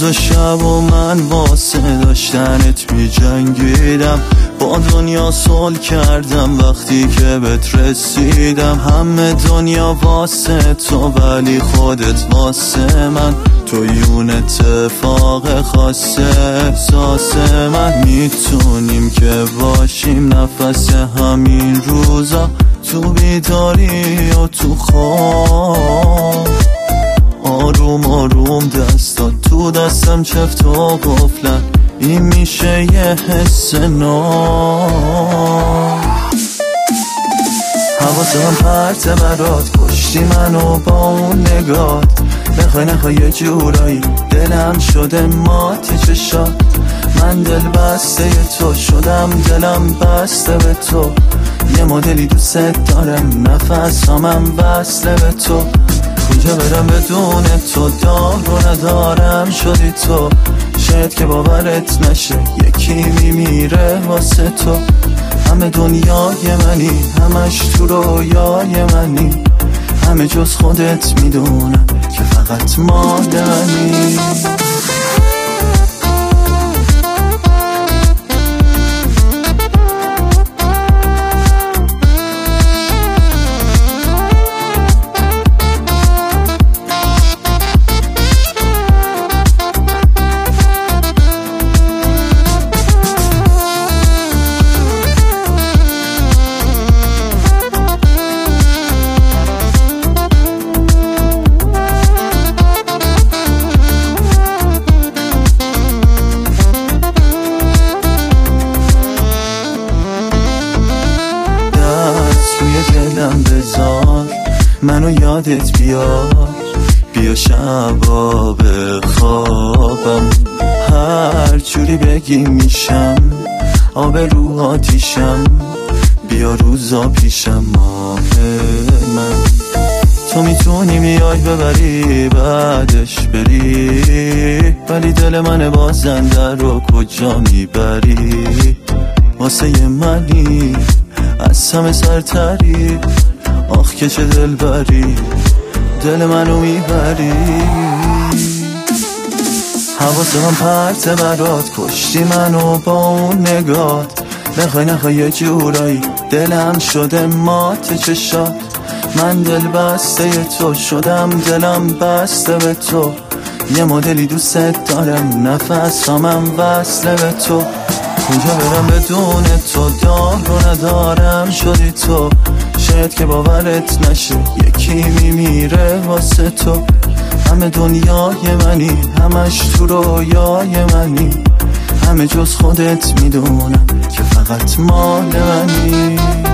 روز و شب و من واسه داشتنت می جنگیدم، با دنیا صلح کردم وقتی که بهت رسیدم. همه دنیا واسه تو ولی خودت واسه من، تو یون اتفاق خاصه احساس من. میتونیم که باشیم نفس همین روزا، تو بیداری و تو خواب. آروم آروم دستات تو دستم چفت و قفلن، این میشه یه حس نو. حواسم پرته برات، کشتی منو با اون نگات. بخوای نخوای یه جورایی دلم شده مات چشات. من دل بسته تو شدم، دلم بسته به تو. یه مدلی دوست دارم، نفسامم بسته به تو. کجا برم بدون تو، دار رو ندارم شدی تو. شاید که باورت نشه یکی میمیره واسه تو. همه دنیای منی، همش تو رویای منی. همه جز خودت میدونم که فقط مال منی. دلم بذار منو یادت بیار، بیا شبا به خوابم. هر جوری بگی میشم، آب رو آتیشم. بیا روزا پیشم ماه من. تو میتونی بیای ببری بعدش بری، ولی دل من بازنده رو کجا میبری؟ واسه منی از همه سرتری، آخ که چه دل بری، دل منو میبری. حواسم پرته برات، کشتی منو با اون نگات. بخوای نخوای یه جورایی دلم شده مات چشات. من دل بسته تو شدم، دلم بسته به تو. یه مدلی دوست دارم، نفسامم وصله به تو. کجا برم بدون تو، دار رو ندارم شدی تو. شاید که باورت نشه یکی میمیره واسه تو. همه دنیای منی، همش تو رویای منی. همه جز خودت میدونم که فقط مال منی.